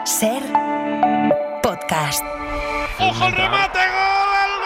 Ser podcast. ¡Ojo el remate! ¡Gol!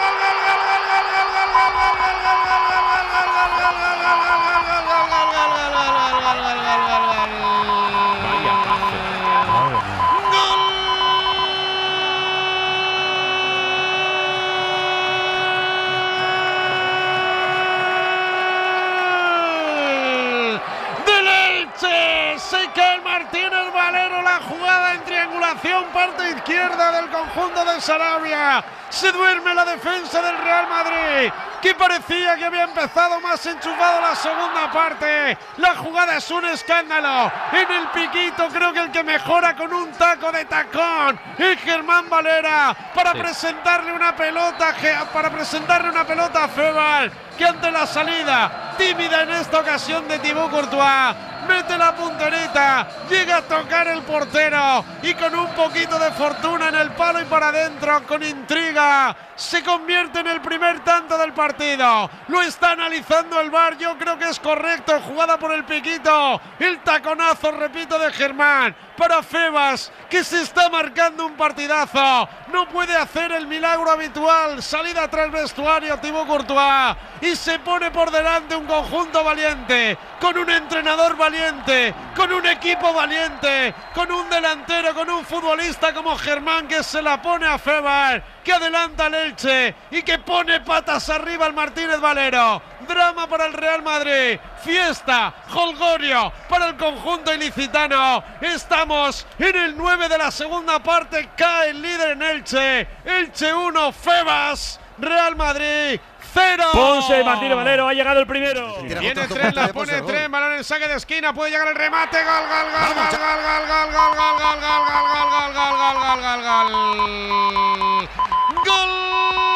Martínez Valero, la jugada en triangulación, parte izquierda del conjunto de Sarabia. Se duerme la defensa del Real Madrid, que parecía que había empezado más enchufado la segunda parte. La jugada es un escándalo. En el piquito creo que el que mejora con un taco de tacón es Germán Valera para presentarle una pelota a Febas, que ante la salida tímida en esta ocasión de Thibaut Courtois mete la punterita, llega a tocar el portero y con un poquito de fortuna en el palo y para adentro, con intriga, se convierte en el primer tanto del partido. Lo está analizando el VAR, yo creo que es correcto, jugada por el piquito, el taconazo, repito, de Germán para Febas, que se está marcando un partidazo. No puede hacer el milagro habitual, salida tras vestuario Thibaut Courtois, y se pone por delante un conjunto valiente, con un entrenador valiente, con un equipo valiente, con un delantero, con un futbolista como Germán, que se la pone a Febas, que adelanta al Elche y que pone patas arriba al Martínez Valero. Drama para el Real Madrid, fiesta, jolgorio para el conjunto ilicitano. Estamos en el 9 de la segunda parte, cae el líder en Elche. Elche 1, Febas, Real Madrid 0. Ponce, Martínez Valero, ha llegado el primero. Viene Tren, la pone Tren, balón en saque de esquina, puede llegar el remate, gol, gol, gol, gol, gol, gol, gol, gol, gol, gol, gol, gol, gol, gol, gol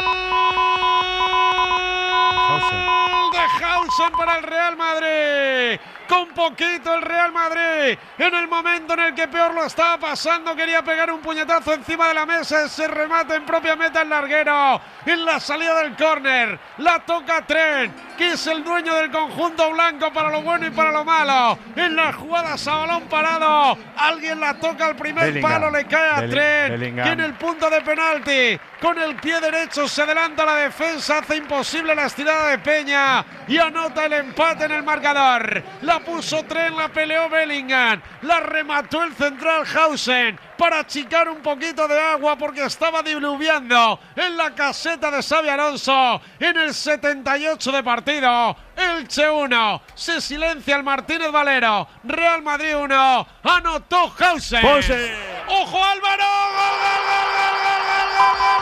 de Hausen para el Real Madrid. Con poquito el Real Madrid, en el momento en el que peor lo estaba pasando, quería pegar un puñetazo encima de la mesa. Ese remate en propia meta el larguero, en la salida del córner, la toca Tren, que es el dueño del conjunto blanco para lo bueno y para lo malo. En las jugadas a balón parado, alguien la toca al primer palo, le cae a Tren, que en el punto de penalti, con el pie derecho se adelanta la defensa, hace imposible la estirada de Peña y anota el empate en el marcador. La puso Tren, la peleó Bellingham, la remató el central Hausen para achicar un poquito de agua porque estaba diluviando en la caseta de Xabi Alonso en el 78 de partido. Elche 1, se silencia el Martínez Valero, Real Madrid 1, anotó Hausen. Ponce. ¡Ojo Álvaro! ¡Gol, gol, gol, gol, gol, gol, gol,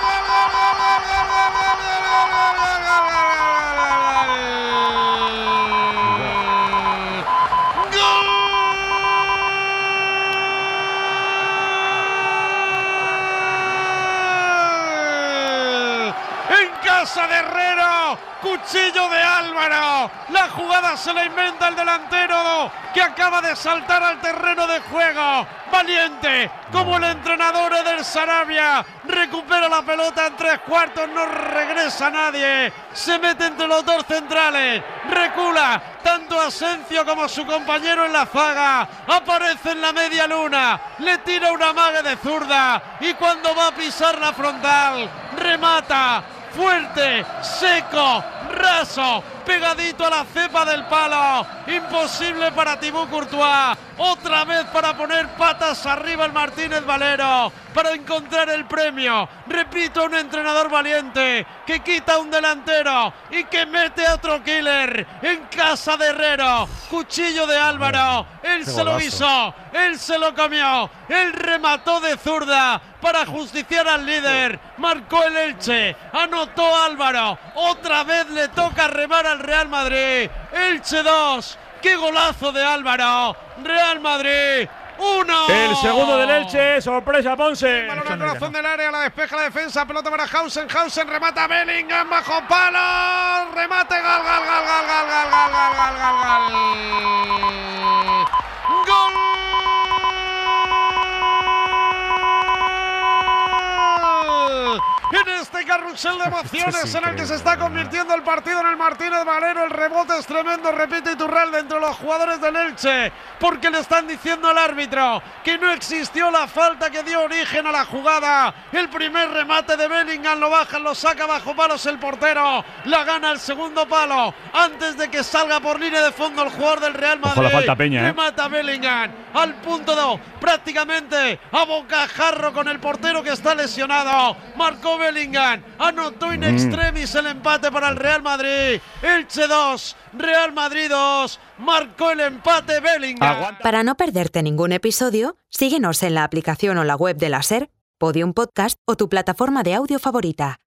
casa de Herrero, cuchillo de Álvaro, la jugada se la inventa el delantero, que acaba de saltar al terreno de juego, valiente como el entrenador del Sarabia, recupera la pelota en 3/4, no regresa nadie, se mete entre los dos centrales, recula tanto Asencio como su compañero en la zaga, aparece en la media luna, le tira una mague de zurda y cuando va a pisar la frontal, remata fuerte, seco, raso, pegadito a la cepa del palo. Imposible para Thibaut Courtois. Otra vez para poner patas arriba el Martínez Valero, para encontrar el premio. Repito, un entrenador valiente que quita a un delantero y que mete a otro killer en casa de Herrero. Cuchillo de Álvaro. Él se lo hizo, él se lo comió, él remató de zurda para justiciar al líder. Marcó el Elche, anotó Álvaro. Otra vez le toca remar al Real Madrid. Elche 2. ¡Qué golazo de Álvaro! Real Madrid 1. El segundo del Elche, sorpresa Ponce. Balón al corazón del área, la despeja la defensa, pelota para Hausen, Hausen remata a Bellingham bajo palo, remate, gol, gol, gol, gol, gol, gol, gol, gol, gol, gol, gol. En este carrusel de emociones en el que se está convirtiendo el partido en el Martínez Valero. El rebote es tremendo, repite Iturralde, entre los jugadores del Elche, porque le están diciendo al árbitro que no existió la falta que dio origen a la jugada. El primer remate de Bellingham lo baja, lo saca bajo palos el portero, la gana el segundo palo antes de que salga por línea de fondo el jugador del Real Madrid. Ojo la falta, Peña, remata Bellingham al punto 2, prácticamente a bocajarro con el portero que está lesionado. Marcó Bellingham, anotó in extremis el empate para el Real Madrid. Elche 2, Real Madrid 2, marcó el empate Bellingham. Para no perderte ningún episodio, síguenos en la aplicación o la web de la SER, Podium Podcast o tu plataforma de audio favorita.